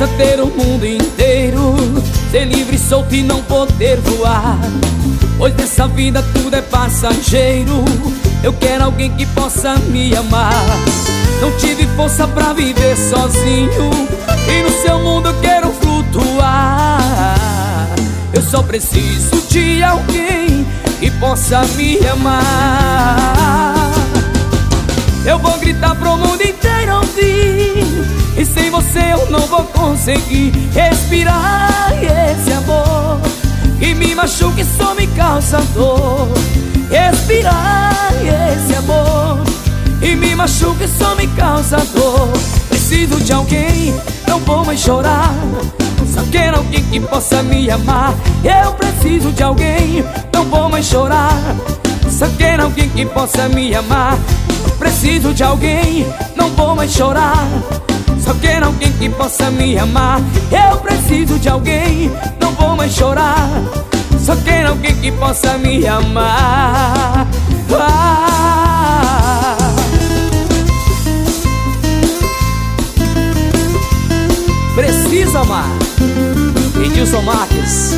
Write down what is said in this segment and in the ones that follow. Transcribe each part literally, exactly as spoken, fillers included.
adianta ter o mundo inteiro, ser livre, solto e não poder voar. Pois nessa vida tudo é passageiro. Eu quero alguém que possa me amar. Não tive força pra viver sozinho, e no seu mundo eu quero flutuar. Eu só preciso de alguém que possa me amar. Eu vou gritar pro mundo inteiro ouvir, e sem você eu não vou conseguir respirar esse amor que me machuca e só me causa dor. Respirar esse amor e me machuca e só me causa dor. Preciso de alguém, não vou mais chorar. Só quero alguém que possa me amar. Eu preciso de alguém, não vou mais chorar. Só quero alguém que possa me amar. Preciso de alguém, não vou mais chorar. Só quero alguém que possa me amar. Eu preciso de alguém, não vou mais chorar. Só quero alguém que possa me amar. Ah. Preciso amar. Edilson Marques.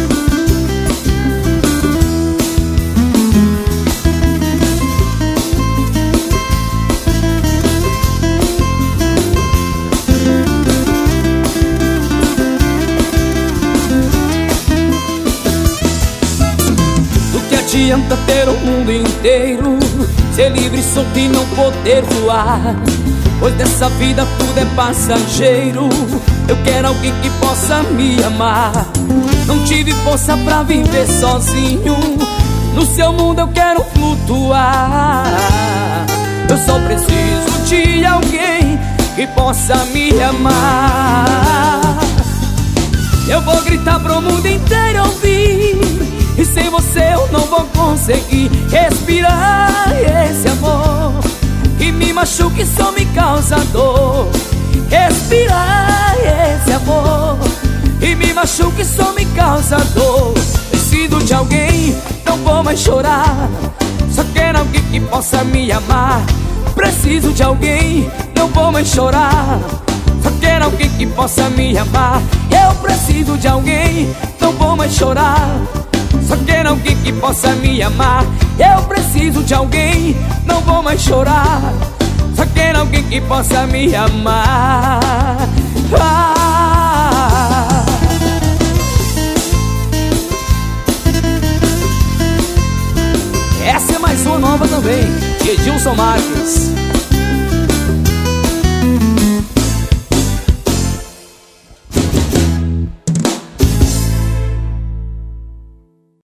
Adianta ter o mundo inteiro, ser livre, solto e não poder voar. Pois dessa vida tudo é passageiro. Eu quero alguém que possa me amar. Não tive força pra viver sozinho, no seu mundo eu quero flutuar. Eu só preciso de alguém que possa me amar. Eu vou gritar pro mundo inteiro ouvir, e sem você eu não vou conseguir respirar esse amor que me machuca e só me causa dor. Respirar esse amor e me machuca e só me causa dor. Preciso de alguém, não vou mais chorar. Só quero alguém que possa me amar. Preciso de alguém, não vou mais chorar. Só quero alguém que possa me amar. Eu preciso de alguém, não vou mais chorar. Só quero alguém que possa me amar. Eu preciso de alguém, não vou mais chorar. Só quero alguém que possa me amar. Ah. Essa é mais uma nova também, Edilson Marques.